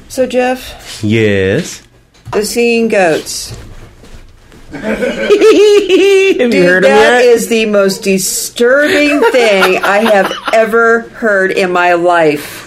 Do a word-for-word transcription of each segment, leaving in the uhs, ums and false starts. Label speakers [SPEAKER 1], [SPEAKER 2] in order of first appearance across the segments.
[SPEAKER 1] So, Jeff?
[SPEAKER 2] Yes?
[SPEAKER 1] The singing goats.
[SPEAKER 2] Have you
[SPEAKER 1] Dude,
[SPEAKER 2] heard of
[SPEAKER 1] that
[SPEAKER 2] yet?
[SPEAKER 1] is the most disturbing thing I have ever heard in my life.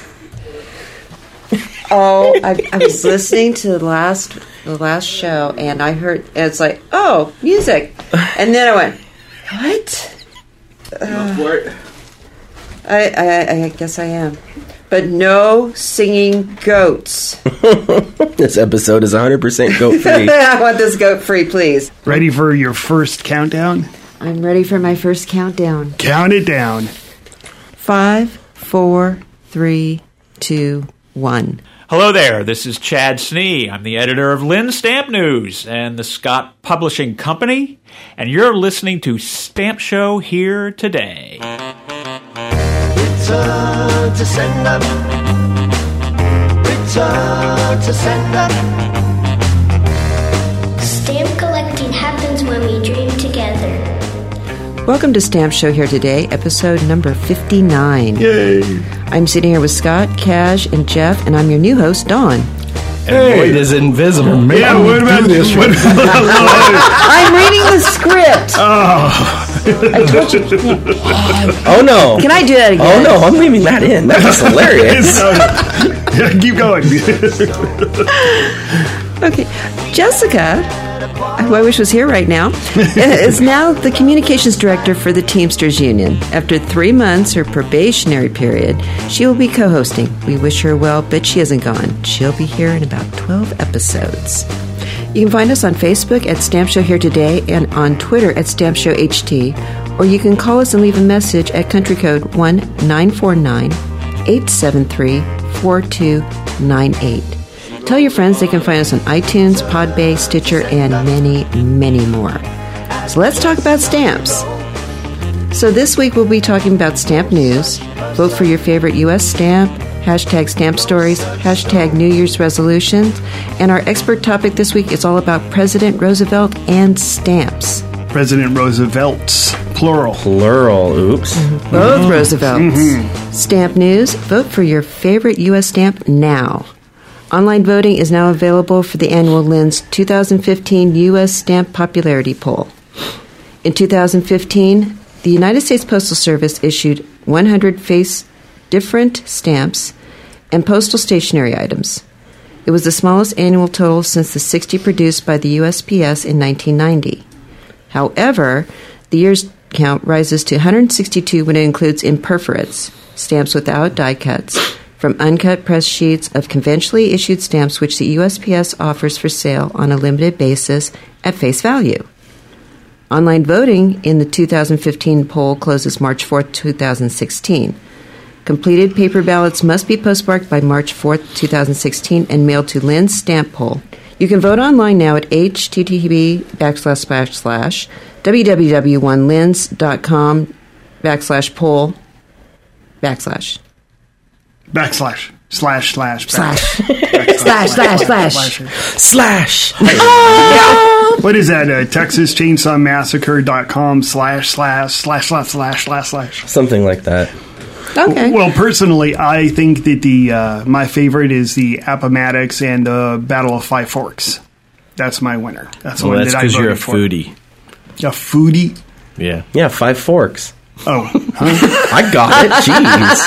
[SPEAKER 1] Oh, I, I was listening to the last the last show, and I heard, and it's like, oh, music. And then I went, what? Uh,
[SPEAKER 3] for it.
[SPEAKER 1] I, I, I guess I am. But no singing goats.
[SPEAKER 2] This episode is one hundred percent goat-free.
[SPEAKER 1] I want this goat-free, please.
[SPEAKER 4] Ready for your first countdown?
[SPEAKER 1] I'm ready for my first countdown.
[SPEAKER 4] Count it down.
[SPEAKER 1] Five, four, three, two, one.
[SPEAKER 5] Hello there, this is Chad Snee. I'm the editor of Lynn Stamp News and the Scott Publishing Company, and you're listening to Stamp Show Here Today.
[SPEAKER 6] Return to sender. Return to sender.
[SPEAKER 7] Stamp collecting happens when we dream together.
[SPEAKER 1] Welcome to Stamp Show Here Today, episode number fifty-nine.
[SPEAKER 4] Yay.
[SPEAKER 1] I'm sitting here with Scott, Cash, and Jeff, and I'm your new host, Dawn.
[SPEAKER 2] Hey. Boyd is invisible.
[SPEAKER 4] Yeah, what about this? What,
[SPEAKER 1] I'm reading the script.
[SPEAKER 4] oh.
[SPEAKER 1] I told you.
[SPEAKER 2] Oh, no.
[SPEAKER 1] Can I do that again?
[SPEAKER 2] Oh, no, I'm leaving that in. That was hilarious.
[SPEAKER 4] Yeah, keep going.
[SPEAKER 1] Okay. Jessica, who I wish was here right now, is now the communications director for the Teamsters Union. After three months, her probationary period, she will be co-hosting. We wish her well, but she hasn't gone. She'll be here in about twelve episodes. You can find us on Facebook at Stamp Show Here Today and on Twitter at Stamp Show H T, or you can call us and leave a message at country code one nine four nine, eight seven three, four two nine eight. Tell your friends they can find us on iTunes, Podbay, Stitcher, and many, many more. So let's talk about stamps. So this week we'll be talking about stamp news, vote for your favorite U S stamp, hashtag stamp stories, hashtag New Year's resolutions, and our expert topic this week is all about President Roosevelt and stamps.
[SPEAKER 4] President Roosevelt's, plural.
[SPEAKER 2] Plural, oops.
[SPEAKER 1] Mm-hmm. Both mm-hmm. Roosevelts. Mm-hmm. Stamp news, vote for your favorite U S stamp now. Online voting is now available for the annual Lynn's two thousand fifteen U S Stamp Popularity Poll. In two thousand fifteen, the United States Postal Service issued one hundred face different stamps and postal stationery items. It was the smallest annual total since the sixty produced by the U S P S in nineteen ninety. However, the year's count rises to one hundred sixty-two when it includes imperforates, stamps without die cuts, from uncut press sheets of conventionally issued stamps which the U S P S offers for sale on a limited basis at face value. Online voting in the two thousand fifteen poll closes March fourth, twenty sixteen. Completed paper ballots must be postmarked by March fourth, twenty sixteen and mailed to Lynn's Stamp Poll. You can vote online now at http backslash slash slash www.lyns.com backslash poll backslash.
[SPEAKER 4] Backslash. Slash, slash,
[SPEAKER 1] slash. Slash, slash, slash.
[SPEAKER 2] Slash.
[SPEAKER 4] What is that? Uh, Texas Chainsaw Massacre dot com slash, slash, slash, slash, slash, slash, slash.
[SPEAKER 2] Something like that.
[SPEAKER 1] Okay.
[SPEAKER 4] Well, personally, I think that the uh, my favorite is the Appomattox and the Battle of Five Forks. That's my winner. That's the
[SPEAKER 3] well,
[SPEAKER 4] one
[SPEAKER 3] that's
[SPEAKER 4] that I
[SPEAKER 3] because
[SPEAKER 4] voted
[SPEAKER 3] you're a
[SPEAKER 4] for.
[SPEAKER 3] foodie.
[SPEAKER 4] A foodie?
[SPEAKER 3] Yeah.
[SPEAKER 2] Yeah, Five Forks.
[SPEAKER 4] Oh, huh?
[SPEAKER 2] I got it. Jeez.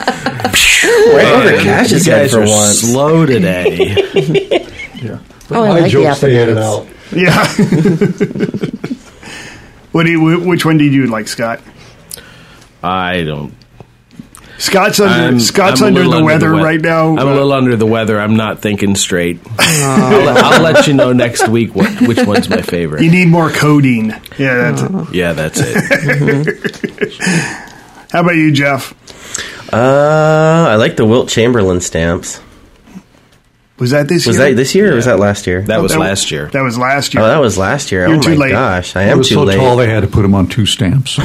[SPEAKER 2] Right over Cash's
[SPEAKER 3] you
[SPEAKER 2] head
[SPEAKER 3] guys
[SPEAKER 2] for
[SPEAKER 3] are
[SPEAKER 2] once.
[SPEAKER 3] slow today.
[SPEAKER 8] Yeah.
[SPEAKER 1] Oh, I
[SPEAKER 8] My
[SPEAKER 1] like
[SPEAKER 8] joke's
[SPEAKER 1] the
[SPEAKER 8] staying
[SPEAKER 1] Appomattox.
[SPEAKER 8] out.
[SPEAKER 4] Yeah. What do you, which one did you like, Scott?
[SPEAKER 3] I don't.
[SPEAKER 4] Scott's under
[SPEAKER 3] I'm,
[SPEAKER 4] Scott's
[SPEAKER 3] I'm
[SPEAKER 4] under,
[SPEAKER 3] the
[SPEAKER 4] the weather
[SPEAKER 3] we-
[SPEAKER 4] right now.
[SPEAKER 3] I'm a little under the weather. I'm not thinking straight. I'll, let, I'll let you know next week what, which one's my favorite.
[SPEAKER 4] You need more codeine. Yeah, that's it.
[SPEAKER 3] Yeah, that's it.
[SPEAKER 4] Mm-hmm. How about you, Jeff?
[SPEAKER 2] Uh, I like the Wilt Chamberlain stamps.
[SPEAKER 4] Was that this
[SPEAKER 2] Was
[SPEAKER 4] year?
[SPEAKER 2] that this year or was that last year?
[SPEAKER 3] That was
[SPEAKER 4] That-
[SPEAKER 3] last year.
[SPEAKER 4] That was last year.
[SPEAKER 2] Oh, that was last year.
[SPEAKER 4] You're
[SPEAKER 2] oh
[SPEAKER 4] too
[SPEAKER 2] my
[SPEAKER 4] late.
[SPEAKER 2] gosh, I
[SPEAKER 8] It
[SPEAKER 2] am
[SPEAKER 8] was
[SPEAKER 2] too
[SPEAKER 8] so
[SPEAKER 2] late.
[SPEAKER 8] tall they had to put them on two stamps.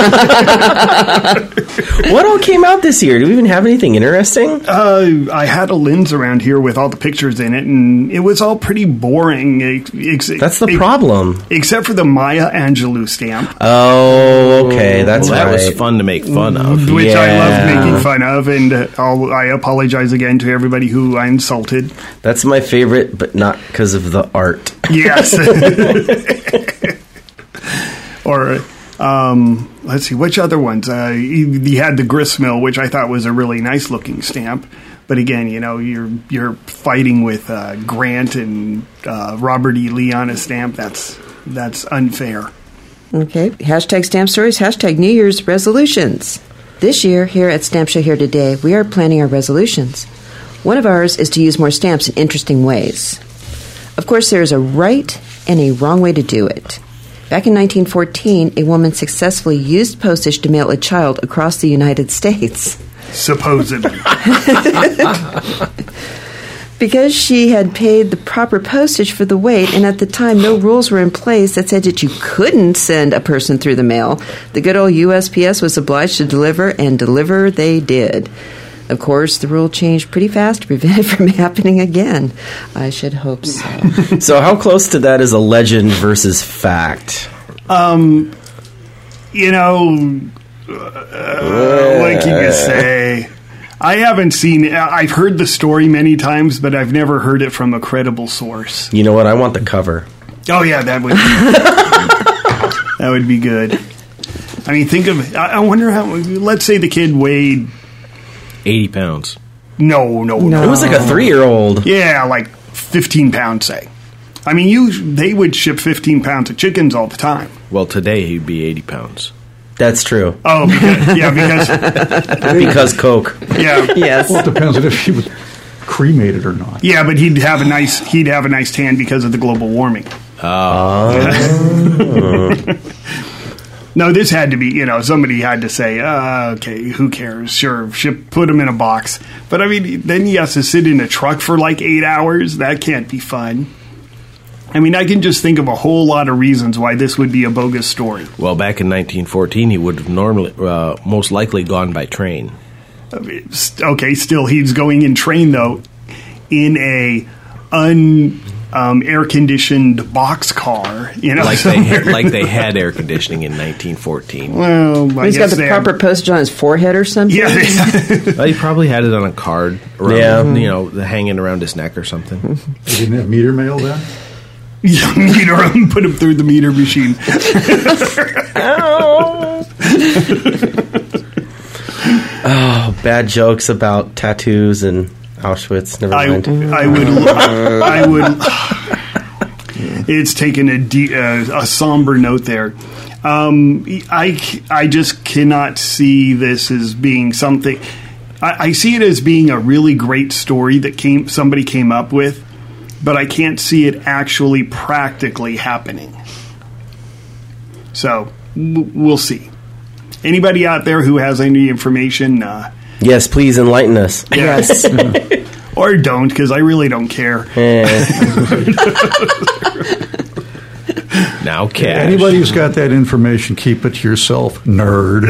[SPEAKER 2] What all came out this year? Do we even have anything interesting?
[SPEAKER 4] Uh, I had a lens around here with all the pictures in it, and it was all pretty boring. ex- ex-
[SPEAKER 2] That's the
[SPEAKER 4] ex-
[SPEAKER 2] problem.
[SPEAKER 4] Except for the Maya Angelou stamp,
[SPEAKER 2] Oh, okay, that's
[SPEAKER 3] well, that
[SPEAKER 2] right.
[SPEAKER 3] was fun to make fun of.
[SPEAKER 4] which I
[SPEAKER 2] Yeah.
[SPEAKER 4] loved making fun of, and uh, I'll, I apologize again to everybody who I insulted.
[SPEAKER 2] That's my favorite, but not because of the art.
[SPEAKER 4] Yes. Or, um, let's see, which other ones? Uh, you, you had the gristmill, which I thought was a really nice looking stamp. But again, you know, you're you're fighting with uh, Grant and uh, Robert E. Lee on a stamp. That's that's unfair.
[SPEAKER 1] Okay. Hashtag stamp stories, hashtag New Year's resolutions. This year, here at Stamp Show Here Today, we are planning our resolutions. One of ours is to use more stamps in interesting ways. Of course, there is a right and a wrong way to do it. Back in nineteen fourteen, a woman successfully used postage to mail a child across the United States.
[SPEAKER 4] Supposedly.
[SPEAKER 1] Because she had paid the proper postage for the weight, and at the time no rules were in place that said that you couldn't send a person through the mail, the good old U S P S was obliged to deliver, and deliver they did. Of course, the rule changed pretty fast to prevent it from happening again. I should hope so.
[SPEAKER 2] So how close to that is a legend versus fact?
[SPEAKER 4] Um, you know, uh, what can you say? I haven't seen. I've heard the story many times, but I've never heard it from a credible source.
[SPEAKER 2] You know what? I want the cover.
[SPEAKER 4] Oh yeah, that would. Be, that would be good. I mean, think of. I, I wonder how. Let's say the kid weighed.
[SPEAKER 3] eighty pounds.
[SPEAKER 4] No, no,
[SPEAKER 1] No.
[SPEAKER 4] no.
[SPEAKER 2] It was like a three-year-old.
[SPEAKER 4] Yeah, like fifteen pounds, say. I mean, you. They would ship fifteen pounds of chickens all the time.
[SPEAKER 3] Well, today he'd be eighty pounds.
[SPEAKER 2] That's true.
[SPEAKER 4] Oh, because, yeah, because
[SPEAKER 2] Because Coke.
[SPEAKER 4] yeah,
[SPEAKER 1] Yes.
[SPEAKER 8] Well, it depends on if she was cremated or not.
[SPEAKER 4] yeah, but he'd have a nice. He'd have a nice tan because of the global warming. No, this had to be, you know, somebody had to say, uh, okay, who cares? Sure, ship, put him in a box. But, I mean, then he has to sit in a truck for like eight hours. That can't be fun. I mean, I can just think of a whole lot of reasons why this would be a bogus story.
[SPEAKER 3] Well, back in nineteen fourteen, he would have normally, uh, most likely gone by train.
[SPEAKER 4] I mean, st- okay, still, he's going in train, though, in a un... Um, air-conditioned boxcar, you know,
[SPEAKER 3] Like they,
[SPEAKER 4] somewhere.
[SPEAKER 3] like they had air conditioning in nineteen fourteen.
[SPEAKER 4] Well, I
[SPEAKER 1] He's got
[SPEAKER 4] guess
[SPEAKER 1] the
[SPEAKER 4] they
[SPEAKER 1] proper
[SPEAKER 4] had-
[SPEAKER 1] postage on his forehead or something?
[SPEAKER 4] Yeah,
[SPEAKER 3] Well, he probably had it on a card, around,
[SPEAKER 2] Yeah.
[SPEAKER 3] you know, hanging around his neck or something.
[SPEAKER 8] They didn't have meter mail then?
[SPEAKER 4] yeah, meter him, put him through the meter machine.
[SPEAKER 2] Oh, bad jokes about tattoos and Auschwitz. Never
[SPEAKER 4] I,
[SPEAKER 2] mind.
[SPEAKER 4] I would, I would. It's taken a, de- uh, a somber note there. Um, I, I just cannot see this as being something. I, I see it as being a really great story that came somebody came up with, but I can't see it actually practically happening. So w- we'll see. Anybody out there who has any information? Uh,
[SPEAKER 2] Yes, please enlighten us.
[SPEAKER 1] Yes.
[SPEAKER 4] Or don't, because I really don't care.
[SPEAKER 3] Now cash.
[SPEAKER 8] Anybody who's got that information, keep it to yourself, nerd.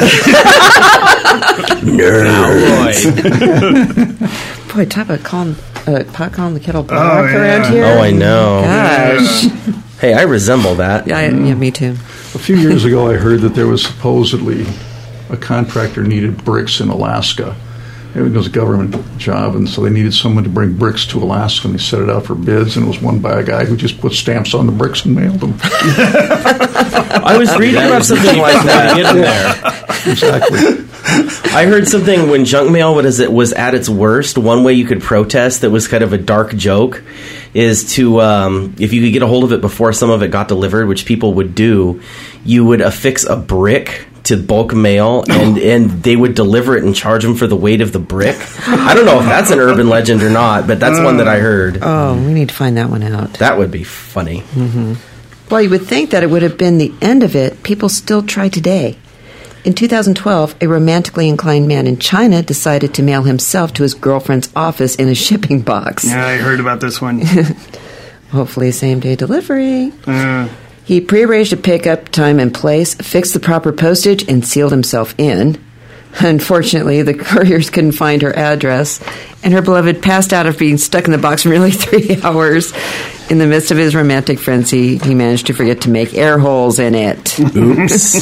[SPEAKER 3] Boy.
[SPEAKER 1] Boy, talk about calling, uh, pot calling the kettle black
[SPEAKER 4] Oh, yeah.
[SPEAKER 1] around here.
[SPEAKER 2] Oh, I know.
[SPEAKER 1] Gosh.
[SPEAKER 2] Hey, I resemble that.
[SPEAKER 1] Yeah, I- yeah, me too.
[SPEAKER 8] A few years ago, I heard that there was supposedly a contractor needed bricks in Alaska. It was a government job, and so they needed someone to bring bricks to Alaska, and they set it out for bids, and it was won by a guy who just put stamps on the bricks and mailed them.
[SPEAKER 2] I was reading about something like that.
[SPEAKER 3] Get in there.
[SPEAKER 8] Exactly.
[SPEAKER 2] I heard something when junk mail was it was at its worst. One way you could protest that was kind of a dark joke is to um, if you could get a hold of it before some of it got delivered, which people would do, you would affix a brick to bulk mail, and, and they would deliver it and charge them for the weight of the brick. I don't know if that's an urban legend or not, but that's one that I heard.
[SPEAKER 1] Oh, we need to find that one out.
[SPEAKER 2] That would be funny.
[SPEAKER 1] Well, you would think that it would have been the end of it. People still try today. In two thousand twelve, a romantically inclined man in China decided to mail himself to his girlfriend's office in a shipping box.
[SPEAKER 4] Yeah, I heard about this one.
[SPEAKER 1] Hopefully same-day delivery.
[SPEAKER 4] Uh,
[SPEAKER 1] He prearranged a pickup time and place, fixed the proper postage, and sealed himself in. Unfortunately, the couriers couldn't find her address, and her beloved passed out of being stuck in the box for nearly three hours. In the midst of his romantic frenzy, he managed to forget to make air holes in it.
[SPEAKER 3] Oops.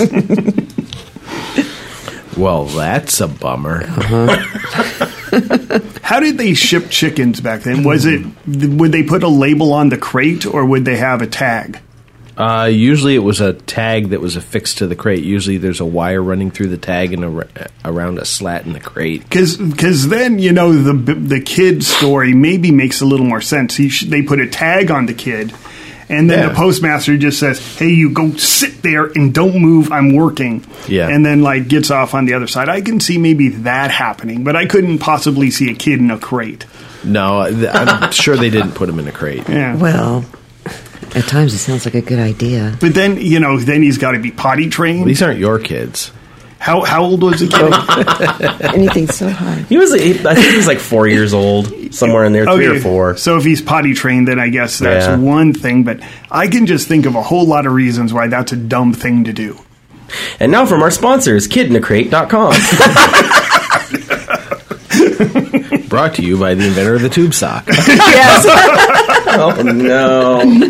[SPEAKER 3] Well, that's a bummer.
[SPEAKER 1] Uh-huh.
[SPEAKER 4] How did they ship chickens back then? Was it, would they put a label on the crate, or would they have a tag?
[SPEAKER 3] Uh, usually it was a tag that was affixed to the crate. Usually there's a wire running through the tag and ar- around a slat in the crate.
[SPEAKER 4] Because then, you know, the the kid story maybe makes a little more sense. He sh- they put a tag on the kid, and then
[SPEAKER 3] Yeah.
[SPEAKER 4] the postmaster just says, hey, you go sit there and don't move, I'm working.
[SPEAKER 3] Yeah.
[SPEAKER 4] And then, like, gets off on the other side. I can see maybe that happening, but I couldn't possibly see a kid in a crate.
[SPEAKER 3] No, th- I'm sure they didn't put him in a crate.
[SPEAKER 4] Yeah.
[SPEAKER 1] Well, at times it sounds like a good idea.
[SPEAKER 4] But then, you know, then he's got to be potty trained.
[SPEAKER 3] These aren't your kids.
[SPEAKER 4] How how old was the kid?
[SPEAKER 1] Anything so high.
[SPEAKER 2] He was, he, I think he was like four years old, somewhere in there, three
[SPEAKER 4] Okay,
[SPEAKER 2] or four.
[SPEAKER 4] So if he's potty trained, then I guess that's
[SPEAKER 2] Yeah.
[SPEAKER 4] one thing. But I can just think of a whole lot of reasons why that's a dumb thing to do.
[SPEAKER 2] And now from our sponsors, kid in a crate dot com.
[SPEAKER 3] Brought to you by the inventor of the tube sock.
[SPEAKER 1] Yes.
[SPEAKER 2] Oh, no.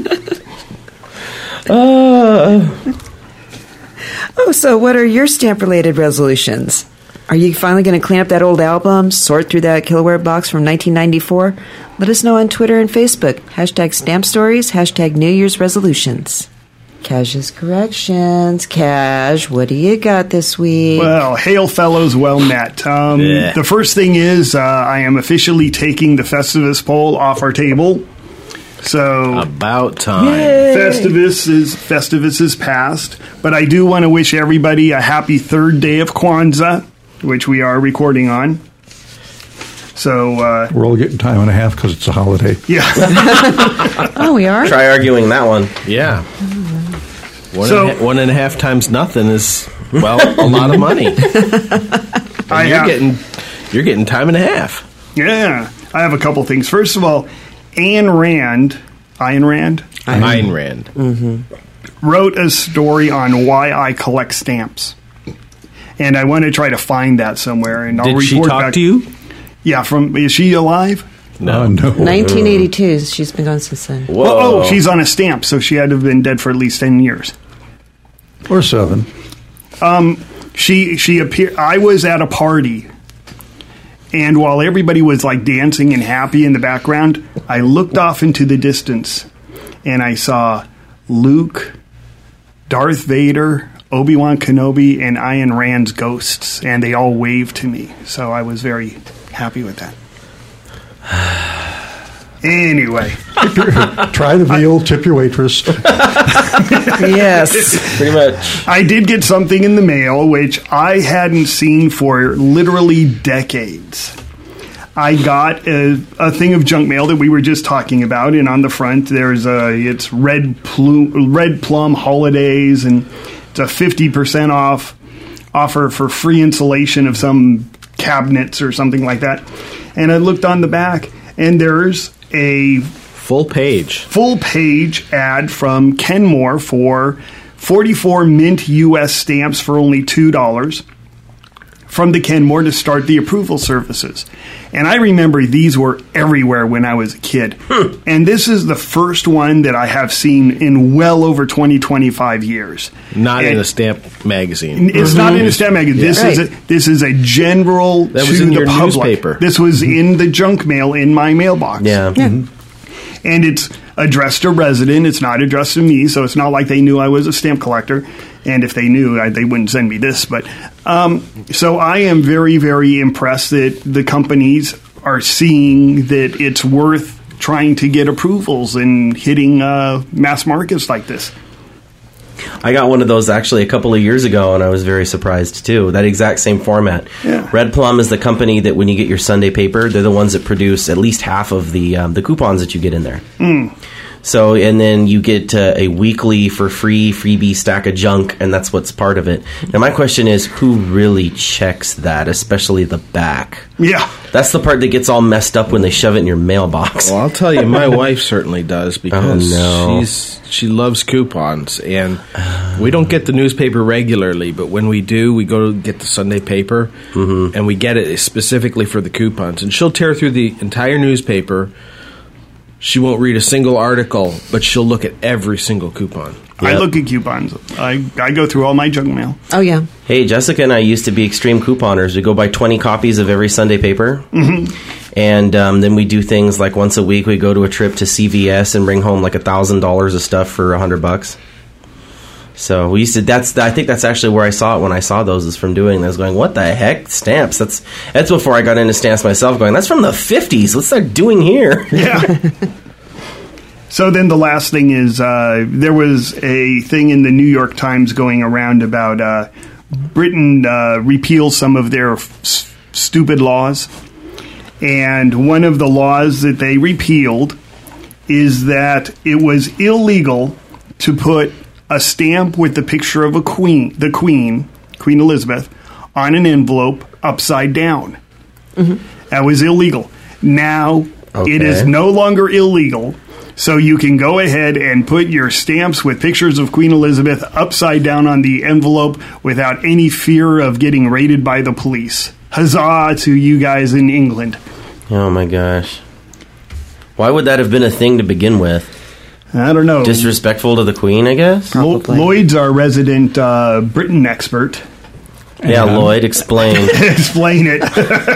[SPEAKER 2] Uh,
[SPEAKER 1] Oh, so what are your stamp-related resolutions? Are you finally going to clean up that old album, sort through that Kiloware box from nineteen ninety-four? Let us know on Twitter and Facebook. Hashtag Stamp Stories, hashtag New Year's Resolutions. Cash's Corrections. Cash, what do you got this week?
[SPEAKER 4] Well, hail fellows, well met. Um,
[SPEAKER 3] Yeah.
[SPEAKER 4] The first thing is uh, I am officially taking the Festivus poll off our table. So
[SPEAKER 3] About time.
[SPEAKER 4] Festivus is Festivus is past, but I do want to wish everybody a happy third day of Kwanzaa, which we are recording on. So uh,
[SPEAKER 8] We're all getting time and a half because it's a holiday.
[SPEAKER 4] yeah,
[SPEAKER 1] Oh, we are?
[SPEAKER 2] try arguing that one.
[SPEAKER 3] Yeah. One,
[SPEAKER 4] So-
[SPEAKER 3] and a, one and a half times nothing is, well, a lot of money. And
[SPEAKER 4] I
[SPEAKER 3] you're
[SPEAKER 4] have,
[SPEAKER 3] getting you're getting time and a half.
[SPEAKER 4] yeah. I have a couple things. First of all, Ayn Rand, Ayn Rand
[SPEAKER 3] Ayn Rand.
[SPEAKER 4] wrote a story on why I collect stamps. And I want to try to find that somewhere. And I'll
[SPEAKER 3] Did she
[SPEAKER 4] report
[SPEAKER 3] talk
[SPEAKER 4] back.
[SPEAKER 3] to you?
[SPEAKER 4] Yeah, from is she alive?
[SPEAKER 8] No, no.
[SPEAKER 1] nineteen eighty-two. She's been gone since then.
[SPEAKER 2] Whoa.
[SPEAKER 4] Well, oh, she's on a stamp, so she had to have been dead for at least ten years.
[SPEAKER 8] Or seven.
[SPEAKER 4] She she appeared. I was at a party, and while everybody was like dancing and happy in the background, I looked off into the distance, and I saw Luke, Darth Vader, Obi-Wan Kenobi, and Ayn Rand's ghosts, and they all waved to me. So I was very happy with that. Anyway,
[SPEAKER 8] Try the veal, tip your waitress.
[SPEAKER 1] Yes.
[SPEAKER 2] Pretty much.
[SPEAKER 4] I did get something in the mail which I hadn't seen for literally decades. I got a, a thing of junk mail that we were just talking about, and on the front there's a it's red plum, red plum holidays, and it's a fifty percent off offer for free installation of some cabinets or something like that. And I looked on the back, and there's a
[SPEAKER 3] Full page.
[SPEAKER 4] full page ad from Kenmore for forty-four mint U S stamps for only two dollars from the Kenmore to start the approval services. And I remember these were everywhere when I was a kid. And this is the first one that I have seen in well over twenty, twenty-five years.
[SPEAKER 3] Not in
[SPEAKER 4] And
[SPEAKER 3] a stamp magazine.
[SPEAKER 4] It's not in a stamp magazine. This
[SPEAKER 1] Yeah.
[SPEAKER 4] is a, this is a general
[SPEAKER 3] That
[SPEAKER 4] to
[SPEAKER 3] was in
[SPEAKER 4] the
[SPEAKER 3] your
[SPEAKER 4] public.
[SPEAKER 3] newspaper.
[SPEAKER 4] This was in the junk mail in my mailbox.
[SPEAKER 2] Yeah.
[SPEAKER 4] And it's addressed to resident. It's not addressed to me, so it's not like they knew I was a stamp collector. And if they knew, I, they wouldn't send me this. But um, so I am very, very impressed that the companies are seeing that it's worth trying to get approvals and hitting uh, mass markets like this.
[SPEAKER 2] I got one of those actually a couple of years ago, and I was very surprised too. That exact same format.
[SPEAKER 4] Yeah.
[SPEAKER 2] Red Plum is the company that when you get your Sunday paper, they're the ones that produce at least half of the um, the coupons that you get in there.
[SPEAKER 4] Mm.
[SPEAKER 2] So, and then you get uh, a weekly for free freebie stack of junk, and that's what's part of it. Now, my question is, who really checks that, especially the back?
[SPEAKER 4] Yeah.
[SPEAKER 2] That's the part that gets all messed up when they shove it in your mailbox.
[SPEAKER 3] Well, I'll tell you, my wife certainly does because
[SPEAKER 2] Oh, no.
[SPEAKER 3] she's she loves coupons, and we don't get the newspaper regularly, but when we do, we go to get the Sunday paper,
[SPEAKER 2] Mm-hmm.
[SPEAKER 3] and we get it specifically for the coupons. And she'll tear through the entire newspaper. She won't read a single article, but she'll look at every single coupon.
[SPEAKER 4] I
[SPEAKER 2] Yep.
[SPEAKER 4] look at coupons. I, I go through all my junk mail.
[SPEAKER 1] Oh, yeah.
[SPEAKER 2] Hey, Jessica and I used to be extreme couponers. We go buy twenty copies of every Sunday paper. Mm-hmm. And um, then we do things like once a week we go to a trip to C V S and bring home like one thousand dollars of stuff for one hundred bucks. So we used to, that's, I think that's actually where I saw it when I saw those, is from doing that. I was going, what the heck? Stamps. That's, that's before I got into stamps myself, going, that's from the fifties. What's that doing here?
[SPEAKER 4] Yeah. So then the last thing is uh, there was a thing in the New York Times going around about uh, Britain uh, repeals some of their f- s- stupid laws. And one of the laws that they repealed is that it was illegal to put a stamp with the picture of a queen, the queen, Queen Elizabeth, on an envelope upside down. Mm-hmm. That was illegal. Now,
[SPEAKER 2] Okay.
[SPEAKER 4] it is no longer illegal, so you can go ahead and put your stamps with pictures of Queen Elizabeth upside down on the envelope without any fear of getting raided by the police. Huzzah to you guys in England.
[SPEAKER 2] Oh my gosh. Why would that have been a thing to begin with?
[SPEAKER 4] I don't know.
[SPEAKER 2] Disrespectful to the Queen, I guess?
[SPEAKER 4] Lo-
[SPEAKER 1] Probably.
[SPEAKER 4] Lloyd's our resident uh, Britain expert.
[SPEAKER 2] Yeah, Lloyd, explain.
[SPEAKER 4] Explain it.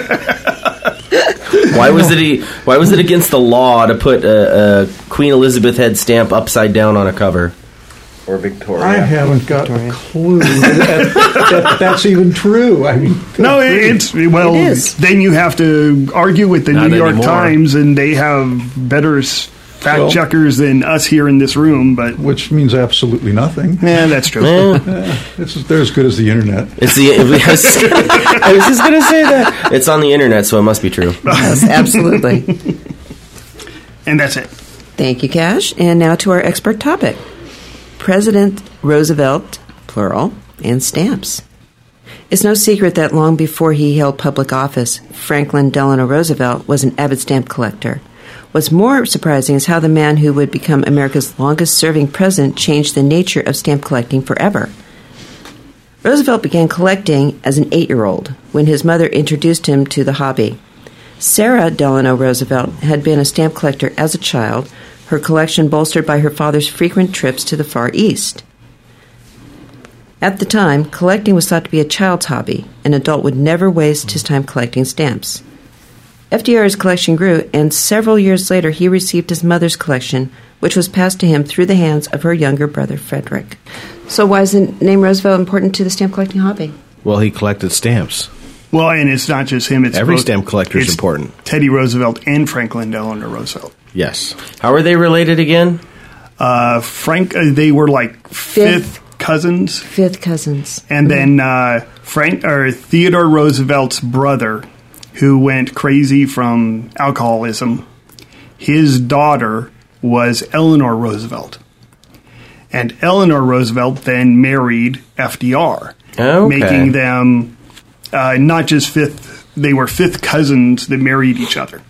[SPEAKER 2] Why was it Why was it against the law to put a, a Queen Elizabeth head stamp upside down on a cover?
[SPEAKER 3] Or Victoria.
[SPEAKER 8] I haven't got a clue that, that that's even true. I mean,
[SPEAKER 4] No, it, it's well.
[SPEAKER 1] It is.
[SPEAKER 4] Then you have to argue with the
[SPEAKER 3] Not
[SPEAKER 4] New York
[SPEAKER 3] anymore.
[SPEAKER 4] Times, and they have better s- fact
[SPEAKER 8] Well-
[SPEAKER 4] checkers than us here in this room. But
[SPEAKER 8] which means absolutely nothing.
[SPEAKER 4] yeah, that's true.
[SPEAKER 2] Eh,
[SPEAKER 8] It's they're as good as the internet.
[SPEAKER 2] it's the. I was, I was just gonna say that it's on the internet, so it must be true.
[SPEAKER 1] Yes, absolutely.
[SPEAKER 4] And that's it.
[SPEAKER 1] Thank you, Cash. And now to our expert topic. President Roosevelt, plural, and stamps. It's no secret that long before he held public office, Franklin Delano Roosevelt was an avid stamp collector. What's more surprising is how the man who would become America's longest-serving president changed the nature of stamp collecting forever. Roosevelt began collecting as an eight-year-old when his mother introduced him to the hobby. Sarah Delano Roosevelt had been a stamp collector as a child, her collection bolstered by her father's frequent trips to the Far East. At the time, collecting was thought to be a child's hobby. An adult would never waste his time collecting stamps. F D R's collection grew, and several years later he received his mother's collection, which was passed to him through the hands of her younger brother, Frederick. So why is the name Roosevelt important to the stamp collecting hobby?
[SPEAKER 3] Well, he collected stamps.
[SPEAKER 4] Well, and it's not just him. It's
[SPEAKER 3] Every
[SPEAKER 4] both-
[SPEAKER 3] stamp collector is
[SPEAKER 4] it's
[SPEAKER 3] important.
[SPEAKER 4] Teddy Roosevelt and Franklin Delano Roosevelt.
[SPEAKER 3] Yes.
[SPEAKER 2] How are they related again?
[SPEAKER 4] Uh, Frank, uh, they were like fifth,
[SPEAKER 1] Fifth.
[SPEAKER 4] cousins,
[SPEAKER 1] Fifth cousins.
[SPEAKER 4] and then uh, Frank or Theodore Roosevelt's brother, who went crazy from alcoholism. His daughter was Eleanor Roosevelt, and Eleanor Roosevelt then married F D R,
[SPEAKER 2] Okay.
[SPEAKER 4] making them uh, not just fifth. They were fifth cousins that married each other.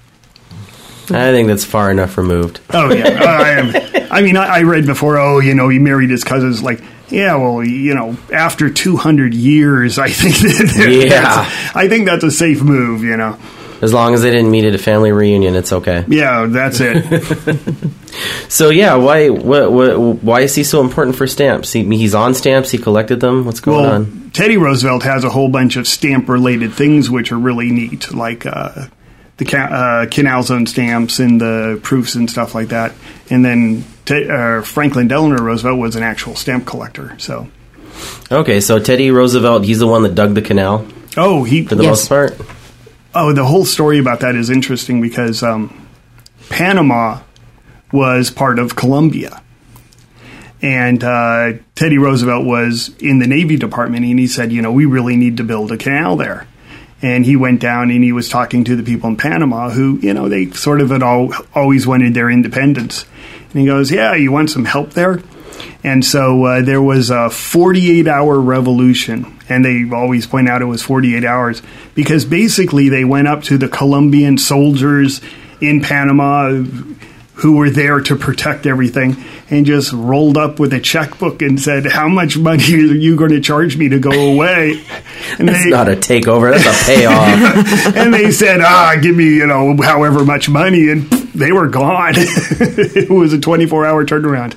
[SPEAKER 2] I think that's far enough removed.
[SPEAKER 4] Oh yeah, I, am, I mean, I, I read before. Oh, you know, he married his cousins. Like, yeah, well, you know, after two hundred years, I think that
[SPEAKER 2] Yeah.
[SPEAKER 4] that's, I think that's a safe move. You know,
[SPEAKER 2] As long as they didn't meet at a family reunion, it's okay.
[SPEAKER 4] yeah, that's it.
[SPEAKER 2] So yeah, why what, what, why is he so important for stamps? He, he's on stamps. He collected them. What's going
[SPEAKER 4] Well,
[SPEAKER 2] on?
[SPEAKER 4] Teddy Roosevelt has a whole bunch of stamp-related things which are really neat, like uh, the ca- uh, Canal Zone stamps and the proofs and stuff like that. And then Te- uh, Franklin Delano Roosevelt was an actual stamp collector. So,
[SPEAKER 2] Okay, so Teddy Roosevelt, he's the one that dug the canal
[SPEAKER 4] oh, he
[SPEAKER 2] for the
[SPEAKER 1] Yes.
[SPEAKER 2] most part.
[SPEAKER 4] Oh, the whole story about that is interesting because um, Panama was part of Colombia. And uh, Teddy Roosevelt was in the Navy Department, and he said, you know, we really need to build a canal there. And he went down and he was talking to the people in Panama who, you know, they sort of had all, always wanted their independence. And he goes, yeah, you want some help there? And so uh, there was a forty-eight hour revolution. And they always point out it was forty-eight hours because basically they went up to the Colombian soldiers in Panama who were there to protect everything and just rolled up with a checkbook and said, how much money are you going to charge me to go away? And
[SPEAKER 2] That's
[SPEAKER 4] they,
[SPEAKER 2] not a takeover. That's a payoff.
[SPEAKER 4] and they said, ah, give me, you know, however much money. And they were gone. It was a twenty-four hour turnaround.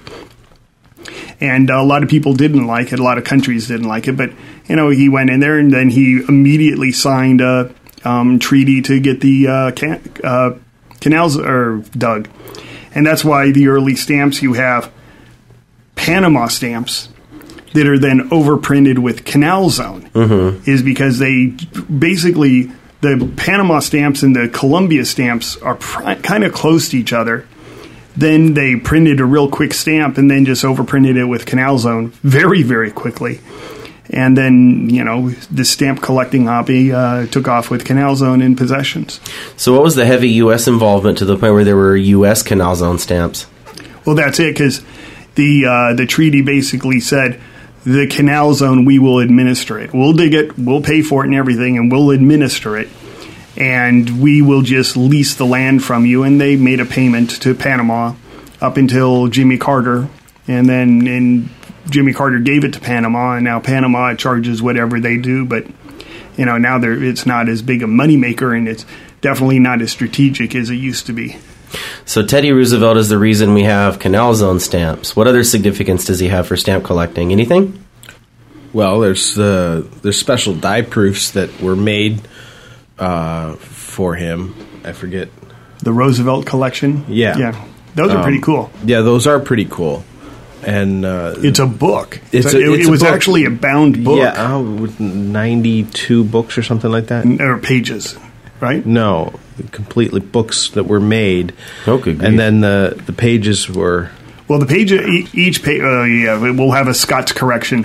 [SPEAKER 4] And a lot of people didn't like it. A lot of countries didn't like it. But, you know, he went in there and then he immediately signed a um, treaty to get the uh, can- uh, canals or dug. And that's why the early stamps you have Panama stamps that are then overprinted with Canal Zone mm-hmm. is because they basically, the Panama stamps and the Colombia stamps are pr- kind of close to each other. Then they printed a real quick stamp and then just overprinted it with Canal Zone very, very quickly. And then, you know, the stamp collecting hobby uh, took off with Canal Zone in possessions.
[SPEAKER 2] So what was the heavy U S involvement to the point where there were U S Canal Zone stamps?
[SPEAKER 4] Well, that's it, because the, uh, the treaty basically said, the Canal Zone, we will administer it. We'll dig it, we'll pay for it and everything, and we'll administer it. And we will just lease the land from you. And they made a payment to Panama up until Jimmy Carter. And then in Jimmy Carter gave it to Panama, and now Panama charges whatever they do. But, you know, now it's not as big a moneymaker, and it's definitely not as strategic as it used to be.
[SPEAKER 2] So Teddy Roosevelt is the reason we have Canal Zone stamps. What other significance does he have for stamp collecting? Anything?
[SPEAKER 3] Well, there's uh, there's special die proofs that were made uh, for him. I forget.
[SPEAKER 4] The Roosevelt collection?
[SPEAKER 3] Yeah.
[SPEAKER 4] Yeah. Those are
[SPEAKER 3] Um,
[SPEAKER 4] pretty cool.
[SPEAKER 3] Yeah, those are pretty cool. And uh,
[SPEAKER 4] It's a book.
[SPEAKER 3] It's
[SPEAKER 4] a,
[SPEAKER 3] a-
[SPEAKER 4] it,
[SPEAKER 3] it's
[SPEAKER 4] it
[SPEAKER 3] a
[SPEAKER 4] was
[SPEAKER 3] book.
[SPEAKER 4] actually a bound book.
[SPEAKER 3] yeah, oh, with ninety-two books or something like that.
[SPEAKER 4] Or pages, right?
[SPEAKER 3] No, completely books that were made.
[SPEAKER 2] Oh, good grief.
[SPEAKER 3] And then the the pages were.
[SPEAKER 4] Well, the page, e- each page, uh, yeah, we'll have a Scott's correction.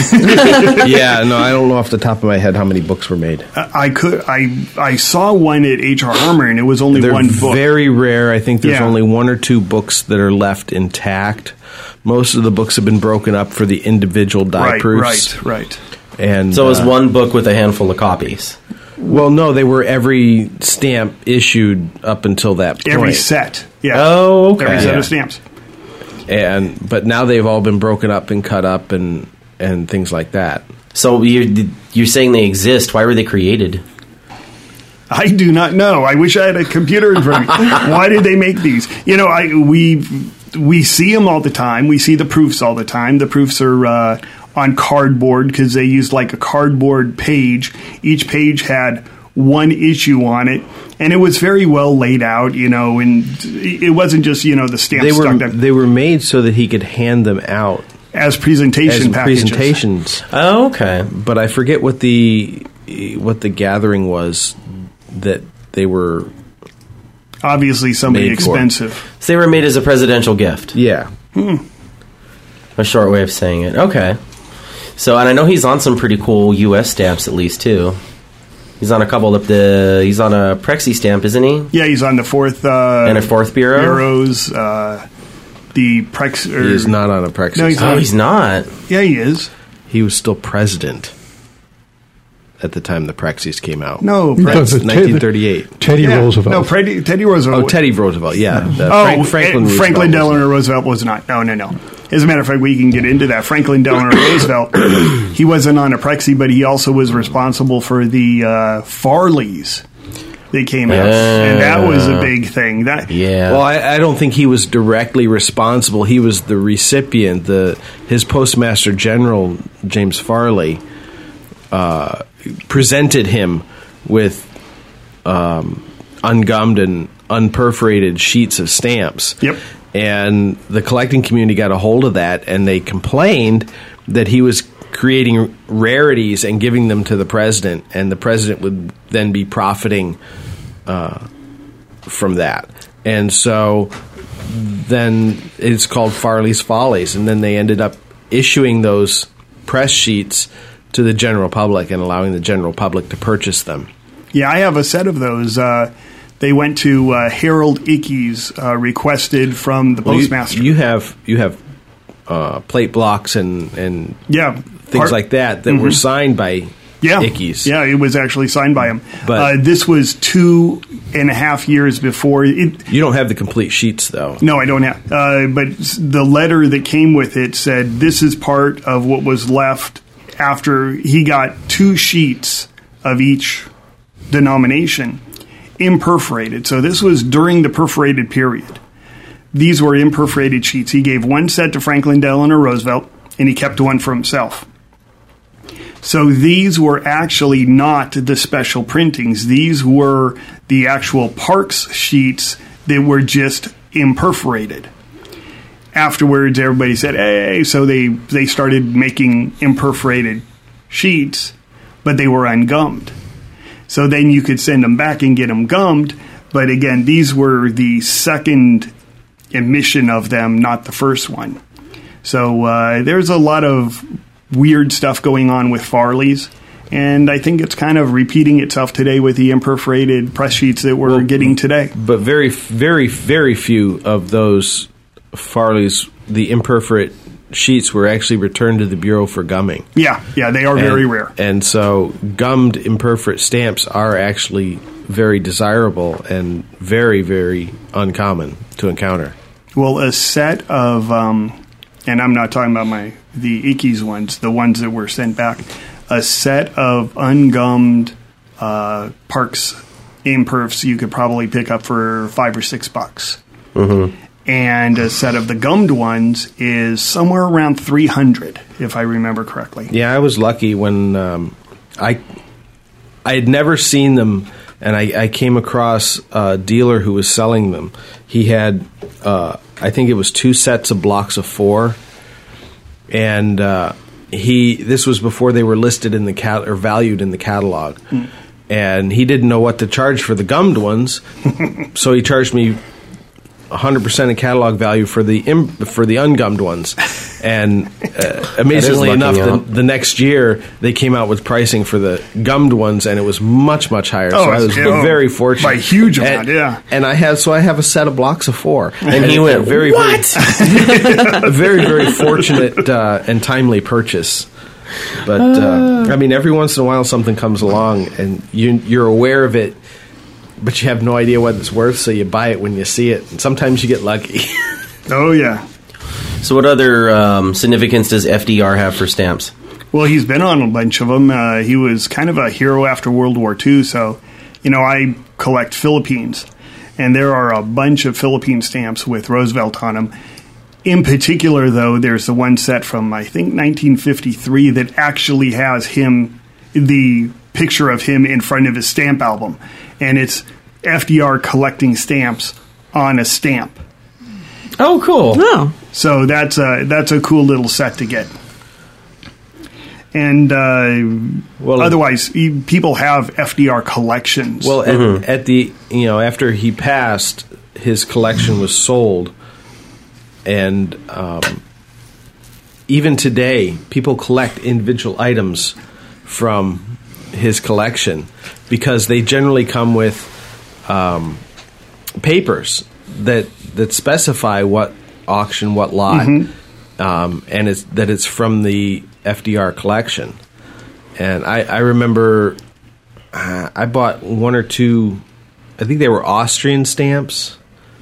[SPEAKER 3] Yeah, no, I don't know off the top of my head how many books were made.
[SPEAKER 4] I could, I, I saw one at H R. Harmer, and it was only
[SPEAKER 3] They're
[SPEAKER 4] one book.
[SPEAKER 3] very rare. I think there's
[SPEAKER 4] Yeah.
[SPEAKER 3] only one or two books that are left intact. Most of the books have been broken up for the individual die
[SPEAKER 4] right,
[SPEAKER 3] proofs.
[SPEAKER 4] right, right.
[SPEAKER 3] And
[SPEAKER 2] So it was
[SPEAKER 3] uh,
[SPEAKER 2] one book with a handful of copies.
[SPEAKER 3] Well, no, they were every stamp issued up until that point.
[SPEAKER 4] Every set, yeah.
[SPEAKER 2] Oh, okay.
[SPEAKER 4] Every set
[SPEAKER 3] Yeah.
[SPEAKER 4] of stamps.
[SPEAKER 3] And but now they've all been broken up and cut up and and things like that.
[SPEAKER 2] So you're, you're saying they exist. Why were they created?
[SPEAKER 4] I do not know. I wish I had a computer in front of me. Why did they make these? You know, I we we see them all the time. We see the proofs all the time. The proofs are uh, on cardboard because they used like a cardboard page. Each page had one issue on it, and it was very well laid out. You know, and it wasn't just you know the stamps
[SPEAKER 3] They were
[SPEAKER 4] stuck down
[SPEAKER 3] they were made so that he could hand them out
[SPEAKER 4] as presentation
[SPEAKER 3] as
[SPEAKER 4] packages.
[SPEAKER 3] presentations.
[SPEAKER 2] Oh, okay.
[SPEAKER 3] But I forget what the what the gathering was that they were.
[SPEAKER 4] Obviously, somebody
[SPEAKER 3] Made for.
[SPEAKER 4] expensive.
[SPEAKER 2] So they were made as a presidential gift.
[SPEAKER 3] Yeah.
[SPEAKER 2] A short way of saying it. Okay. So, and I know he's on some pretty cool U S stamps at least, too. He's on a couple of the... He's on a Prexy stamp, isn't he?
[SPEAKER 4] Yeah, he's on the fourth uh,
[SPEAKER 2] And a fourth bureau?
[SPEAKER 4] bureaus. Uh, the Prex. Or,
[SPEAKER 3] He is not on a Prexy.
[SPEAKER 4] No, he's
[SPEAKER 2] Oh, he's not.
[SPEAKER 4] Yeah, he is.
[SPEAKER 3] He was still president at the time the Prexys came out.
[SPEAKER 4] No,
[SPEAKER 8] No,
[SPEAKER 4] Prex.
[SPEAKER 8] the-
[SPEAKER 3] nineteen thirty-eight.
[SPEAKER 8] Teddy
[SPEAKER 4] yeah.
[SPEAKER 8] Roosevelt.
[SPEAKER 4] No, Teddy, Teddy Roosevelt.
[SPEAKER 3] Oh, Teddy Roosevelt. Yeah. The
[SPEAKER 4] Oh,
[SPEAKER 3] Frank- Franklin.
[SPEAKER 4] eh,
[SPEAKER 3] Roosevelt
[SPEAKER 4] Franklin
[SPEAKER 3] was-
[SPEAKER 4] Delano Roosevelt was not. No, no, no. As a matter of fact, we can get into that. Franklin Delano Roosevelt, he wasn't on a Prexy, but he also was responsible for the uh, Farleys. They came out, and that was a big thing. That
[SPEAKER 2] Yeah.
[SPEAKER 3] Well, I, I don't think he was directly responsible. He was the recipient. The his Postmaster General James Farley uh, presented him with um, ungummed and unperforated sheets of stamps.
[SPEAKER 4] Yep.
[SPEAKER 3] And the collecting community got a hold of that, and they complained that he was creating rarities and giving them to the president, and the president would then be profiting uh, from that. And so then it's called Farley's Follies, and then they ended up issuing those press sheets to the general public and allowing the general public to purchase them.
[SPEAKER 4] Yeah, I have a set of those. Uh, they went to uh, Harold Ickes, uh, requested from the
[SPEAKER 3] Well,
[SPEAKER 4] postmaster.
[SPEAKER 3] You, you have you have uh, plate blocks and and
[SPEAKER 4] yeah,
[SPEAKER 3] things
[SPEAKER 4] part-
[SPEAKER 3] like that that
[SPEAKER 4] Mhm.
[SPEAKER 3] were signed by
[SPEAKER 4] Yeah,
[SPEAKER 3] Ickes.
[SPEAKER 4] yeah, it was actually signed by him.
[SPEAKER 3] But-
[SPEAKER 4] uh, this was two and a half years before. It,
[SPEAKER 3] You don't have the complete sheets, though.
[SPEAKER 4] no, I don't have. Uh, but s- the letter that came with it said this is part of what was left after he got two sheets of each denomination imperforated. So this was during the perforated period. These were imperforated sheets. He gave one set to Franklin Delano Roosevelt, and he kept one for himself. So these were actually not the special printings. These were the actual Parks sheets that were just imperforated. Afterwards, everybody said, hey, so they, they started making imperforated sheets, but they were ungummed. So then you could send them back and get them gummed. But again, these were the second emission of them, not the first one. So uh, there's a lot of weird stuff going on with Farley's, and I think it's kind of repeating itself today with the imperforated press sheets that we're
[SPEAKER 3] Well,
[SPEAKER 4] getting today.
[SPEAKER 3] But very, very, very few of those Farley's, the imperforate sheets, were actually returned to the Bureau for gumming.
[SPEAKER 4] Yeah, yeah, they are very
[SPEAKER 3] and,
[SPEAKER 4] rare.
[SPEAKER 3] And so gummed imperforate stamps are actually very desirable and very, very uncommon to encounter.
[SPEAKER 4] Well, a set of, um, and I'm not talking about my the Ickes ones, the ones that were sent back, a set of ungummed uh, Parks imperfs you could probably pick up for five or six bucks.
[SPEAKER 2] Mm-hmm.
[SPEAKER 4] And a set of the gummed ones is somewhere around three hundred, if I remember correctly.
[SPEAKER 3] Yeah, I was lucky when um, I I had never seen them, and I, I came across a dealer who was selling them. He had, uh, I think it was two sets of blocks of four, and uh, he this was before they were listed in the cat or valued in the catalog, mm. and he didn't know what to charge for the gummed ones, so he charged me one hundred percent of catalog value for the Im- for the ungummed ones. And uh, amazingly enough, the, the next year they came out with pricing for the gummed ones, and it was much, much higher.
[SPEAKER 4] Oh,
[SPEAKER 3] so I was
[SPEAKER 4] oh,
[SPEAKER 3] very fortunate.
[SPEAKER 4] By a huge amount,
[SPEAKER 3] and,
[SPEAKER 4] yeah.
[SPEAKER 3] And I have, so I have a set of blocks of four.
[SPEAKER 2] And, and he went,
[SPEAKER 3] very,
[SPEAKER 2] what?
[SPEAKER 3] Very, a very, very fortunate uh, and timely purchase. But, uh, I mean, every once in a while something comes along, and you, you're aware of it, but you have no idea what it's worth, so you buy it when you see it. And sometimes you get lucky.
[SPEAKER 4] Oh, yeah.
[SPEAKER 2] So what other um, significance does F D R have for stamps?
[SPEAKER 4] Well, he's been on a bunch of them. Uh, he was kind of a hero after World War Two, so, you know, I collect Philippines, and there are a bunch of Philippine stamps with Roosevelt on them. In particular, though, there's the one set from, I think, nineteen fifty-three that actually has him, the picture of him in front of his stamp album, and it's F D R collecting stamps on a stamp.
[SPEAKER 2] Oh, cool.
[SPEAKER 1] Oh.
[SPEAKER 4] So that's a, that's a cool little set to get. And uh, well, otherwise, people have F D R collections.
[SPEAKER 3] Well,
[SPEAKER 2] mm-hmm.
[SPEAKER 3] at, at the, you know, after he passed, his collection was sold. And um, even today, people collect individual items from his collection because they generally come with um, papers that that specify what auction, what lot, mm-hmm. um, and it's that it's from the F D R collection. And I, I remember uh, I bought one or two, I think they were Austrian stamps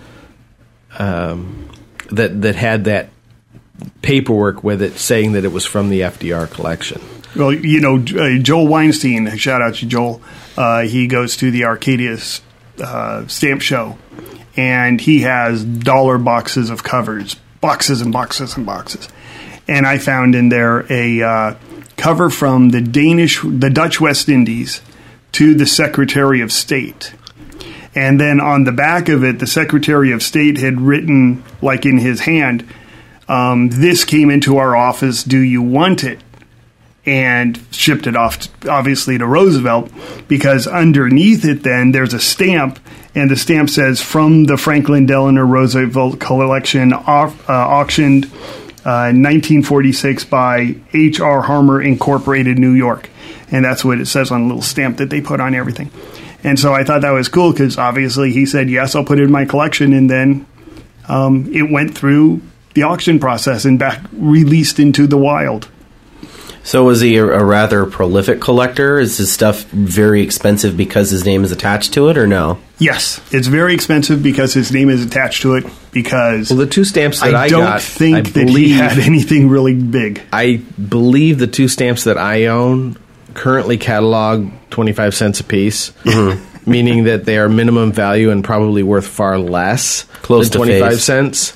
[SPEAKER 3] um, that that had that paperwork with it saying that it was from the F D R collection.
[SPEAKER 4] Well, you know, uh, Joel Weinstein, shout out to Joel, uh, he goes to the Arcadia uh, stamp show, and he has dollar boxes of covers, boxes and boxes and boxes. And I found in there a uh, cover from the Danish, the Dutch West Indies to the Secretary of State. And then on the back of it, the Secretary of State had written, like in his hand, um, this came into our office, do you want it? And shipped it off, to, obviously, to Roosevelt, because underneath it then there's a stamp, And the stamp says, from the Franklin Delano Roosevelt collection, off, uh, auctioned uh, nineteen forty-six by H R. Harmer Incorporated, New York. And that's what it says on a little stamp that they put on everything. And so I thought that was cool because obviously he said, yes, I'll put it in my collection. And then um, it went through the auction process and back released into the wild.
[SPEAKER 2] So was he a, a rather prolific collector? Is his stuff very expensive because his name is attached to it, or no?
[SPEAKER 4] Yes, it's very expensive because his name is attached to it. Because
[SPEAKER 3] well, the two stamps that I,
[SPEAKER 4] I don't
[SPEAKER 3] got,
[SPEAKER 4] think
[SPEAKER 3] I
[SPEAKER 4] that
[SPEAKER 3] believe,
[SPEAKER 4] he had anything really big.
[SPEAKER 3] I believe the two stamps that I own currently catalog twenty-five cents a piece, mm-hmm. meaning that they are minimum value and probably worth far less
[SPEAKER 2] Close
[SPEAKER 3] than
[SPEAKER 2] to
[SPEAKER 3] twenty-five
[SPEAKER 2] face.
[SPEAKER 3] cents.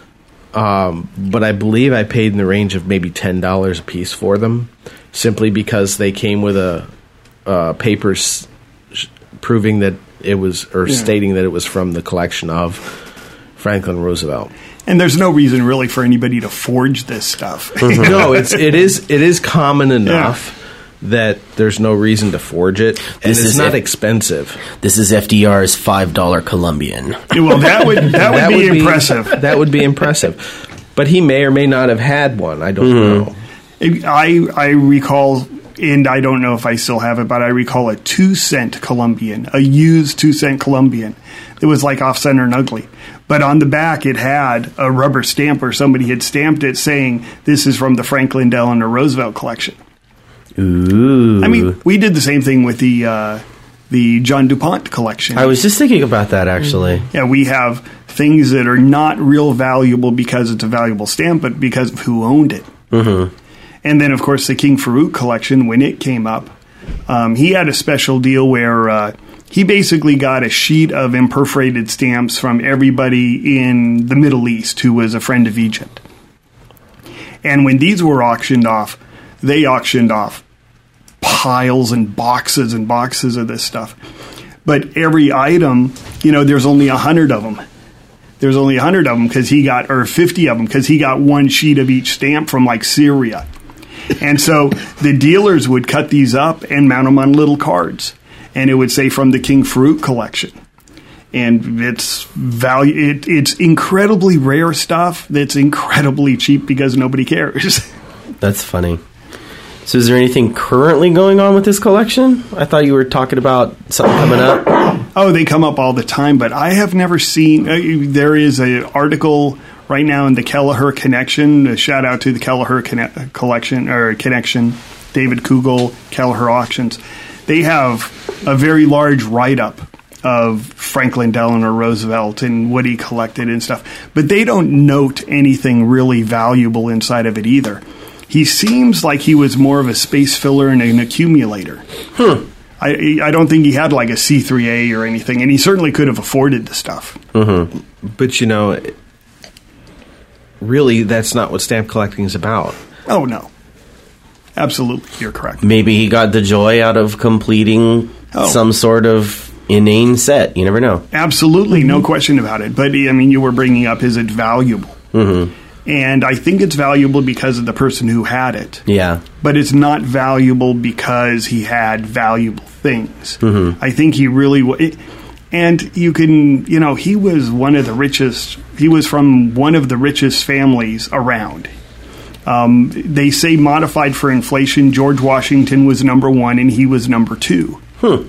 [SPEAKER 3] Um, but I believe I paid in the range of maybe ten dollars a piece for them, simply because they came with a uh, paper s- proving that it was, or yeah. stating that it was from the collection of Franklin Roosevelt.
[SPEAKER 4] And there's no reason really for anybody to forge this stuff.
[SPEAKER 3] Mm-hmm. No, it's it is it is common enough. Yeah. That there's no reason to forge it, and
[SPEAKER 2] this
[SPEAKER 3] it's
[SPEAKER 2] is
[SPEAKER 3] not
[SPEAKER 2] F-
[SPEAKER 3] expensive.
[SPEAKER 2] This is F D R's five dollar Colombian.
[SPEAKER 4] Well, that would that would
[SPEAKER 3] that
[SPEAKER 4] be
[SPEAKER 3] would
[SPEAKER 4] impressive.
[SPEAKER 3] Be, that would be impressive. But he may or may not have had one. I don't
[SPEAKER 4] mm-hmm. know. I I recall, and I don't know if I still have it, but I recall a two cent Colombian, a used two cent Colombian. It was like off center and ugly. But on the back, it had a rubber stamp, or somebody had stamped it saying, "This is from the Franklin Delano Roosevelt collection."
[SPEAKER 2] Ooh.
[SPEAKER 4] I mean, we did the same thing with the uh, the John DuPont collection.
[SPEAKER 2] I was just thinking about that, actually.
[SPEAKER 4] Yeah, we have things that are not real valuable because it's a valuable stamp, but because of who owned it.
[SPEAKER 2] Mm-hmm.
[SPEAKER 4] And then, of course, the King Farouk collection, when it came up, um, he had a special deal where uh, he basically got a sheet of imperforated stamps from everybody in the Middle East who was a friend of Egypt. And when these were auctioned off, they auctioned off piles and boxes and boxes of this stuff. But every item, you know, there's only a hundred of them. There's only a hundred of them because he got, or fifty of them because he got one sheet of each stamp from like Syria. And so the dealers would cut these up and mount them on little cards. And it would say from the King Farouk collection. And it's value. It, it's incredibly rare stuff that's incredibly cheap because nobody cares.
[SPEAKER 2] That's funny. So is there anything currently going on with this collection? I thought you were talking about something coming up.
[SPEAKER 4] Oh, they come up all the time, but I have never seen... Uh, there is an article right now in the Kelleher Connection. A shout out to the Kelleher Conne- collection or Connection, David Kugel, Kelleher Auctions. They have a very large write-up of Franklin Delano Roosevelt and what he collected and stuff. But they don't note anything really valuable inside of it either. He seems like he was more of a space filler and an accumulator.
[SPEAKER 2] Hmm.
[SPEAKER 4] I I don't think he had like a C three A or anything, and he certainly could have afforded the stuff.
[SPEAKER 2] Mm-hmm.
[SPEAKER 3] But, you know, really, that's not what stamp collecting is about.
[SPEAKER 4] Oh, no. Absolutely, you're correct.
[SPEAKER 2] Maybe he got the joy out of completing oh. some sort of inane set. You never know.
[SPEAKER 4] Absolutely, mm-hmm. no question about it. But, I mean, you were bringing up, is it valuable?
[SPEAKER 2] Mm-hmm.
[SPEAKER 4] And I think it's valuable because of the person who had it.
[SPEAKER 2] Yeah.
[SPEAKER 4] But it's not valuable because he had valuable things.
[SPEAKER 2] Mm-hmm.
[SPEAKER 4] I think he really... W- and you can... You know, he was one of the richest... He was from one of the richest families around. Um, they say modified for inflation, George Washington was number one and he was number two.
[SPEAKER 2] Hmm.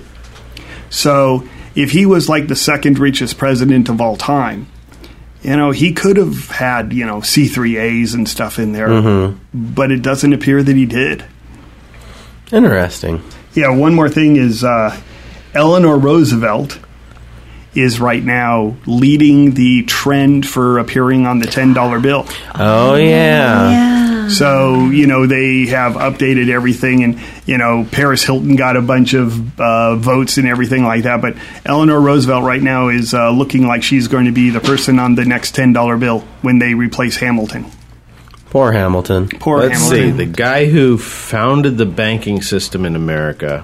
[SPEAKER 4] So if he was like the second richest president of all time... You know, he could have had, you know, C three A's and stuff in there,
[SPEAKER 2] mm-hmm.
[SPEAKER 4] but it doesn't appear that he did.
[SPEAKER 2] Interesting.
[SPEAKER 4] Yeah, one more thing is uh, Eleanor Roosevelt is right now leading the trend for appearing on the ten dollar bill.
[SPEAKER 2] Oh, yeah.
[SPEAKER 1] Yeah.
[SPEAKER 4] So, you know, they have updated everything, and, you know, Paris Hilton got a bunch of uh, votes and everything like that. But Eleanor Roosevelt right now is uh, looking like she's going to be the person on the next ten dollar bill when they replace Hamilton.
[SPEAKER 2] Poor Hamilton.
[SPEAKER 4] Poor
[SPEAKER 3] Let's
[SPEAKER 4] Hamilton.
[SPEAKER 3] see, the guy who founded the banking system in America...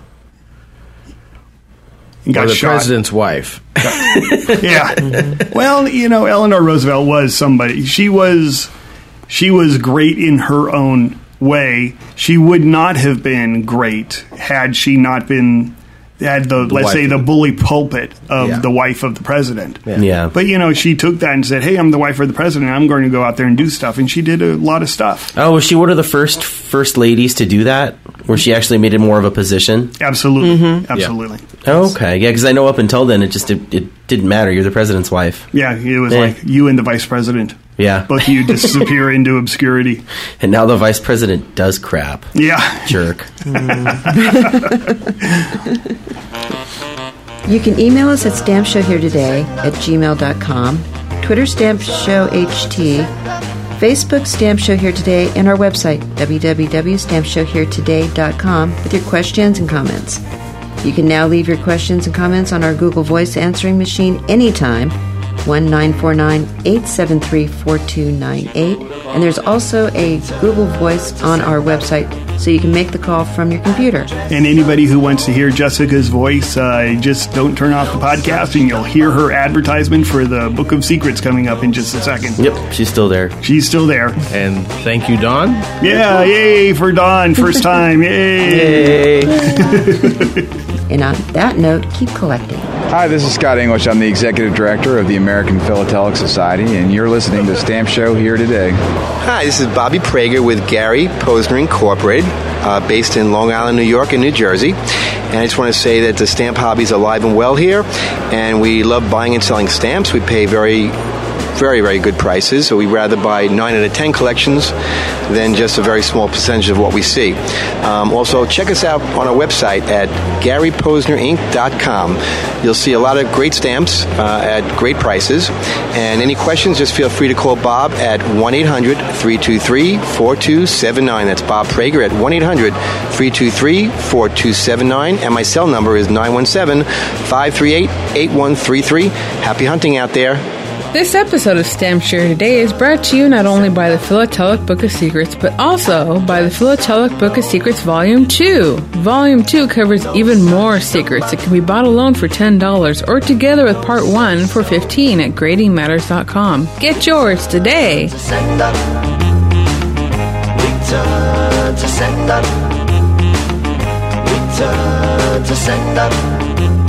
[SPEAKER 4] Got
[SPEAKER 3] or the
[SPEAKER 4] shot.
[SPEAKER 3] president's wife.
[SPEAKER 4] Yeah. Well, you know, Eleanor Roosevelt was somebody. She was, she was great in her own way. She would not have been great had she not been had the,
[SPEAKER 3] The
[SPEAKER 4] let's
[SPEAKER 3] wife
[SPEAKER 4] say,
[SPEAKER 3] of
[SPEAKER 4] the
[SPEAKER 3] the-
[SPEAKER 4] bully pulpit of
[SPEAKER 3] Yeah.
[SPEAKER 4] the wife of the president.
[SPEAKER 3] Yeah.
[SPEAKER 2] Yeah.
[SPEAKER 4] But, you know, she took that and said, hey, I'm the wife of the president. I'm going to go out there and do stuff. And she did a lot of stuff.
[SPEAKER 2] Oh, was she one of the first first ladies to do that? Where she actually made it more of a position?
[SPEAKER 4] Absolutely.
[SPEAKER 2] Mm-hmm.
[SPEAKER 4] Absolutely.
[SPEAKER 2] Okay, yeah, because I know up until then it just it, it didn't matter. You're the president's wife.
[SPEAKER 4] Yeah, it was
[SPEAKER 2] Eh.
[SPEAKER 4] like you and the vice president.
[SPEAKER 2] Yeah.
[SPEAKER 4] Both of you disappear into obscurity.
[SPEAKER 2] And now the vice president does crap.
[SPEAKER 4] Yeah.
[SPEAKER 2] Jerk.
[SPEAKER 1] You can email us at stamp show here today at gmail dot com, Twitter Stamp Show H T, Facebook Stamp Show Here Today, and our website, w w w dot stamp show here today dot com, with your questions and comments. You can now leave your questions and comments on our Google Voice answering machine anytime, one nine four nine, eight seven three, four two nine eight. And there's also a Google Voice on our website, so you can make the call from your computer.
[SPEAKER 4] And anybody who wants to hear Jessica's voice, uh, just don't turn off the podcast and you'll hear her advertisement for the Book of Secrets coming up in just a second.
[SPEAKER 2] Yep, she's still there.
[SPEAKER 4] She's still there.
[SPEAKER 3] And thank you, Dawn.
[SPEAKER 4] Yeah, yay for Dawn. First time. Yay.
[SPEAKER 1] And on that note, keep collecting.
[SPEAKER 9] Hi, this is Scott English. I'm the Executive Director of the American Philatelic Society, and you're listening to Stamp Show Here Today.
[SPEAKER 10] Hi, this is Bobby Prager with Gary Posner Incorporated, uh, based in Long Island, New York, and New Jersey. And I just want to say that the stamp hobby is alive and well here, and we love buying and selling stamps. We pay very, very, very good prices, so we rather buy nine out of ten collections than just a very small percentage of what we see. Um, also, check us out on our website at gary posner inc dot com. You'll see a lot of great stamps uh, at great prices. And any questions, just feel free to call Bob at one eight hundred, three two three, four two seven nine. That's Bob Prager at one eight hundred, three two three, four two seven nine. And my cell number is nine one seven, five three eight, eight one three three. Happy hunting out there.
[SPEAKER 11] This episode of Stamp Share Today is brought to you not only by the Philatelic Book of Secrets, but also by the Philatelic Book of Secrets Volume two. Volume two covers even more secrets. It can be bought alone for ten dollars or together with Part one for fifteen dollars at grading matters dot com. Get yours today.
[SPEAKER 6] To send up. Return to send up. Return to send up.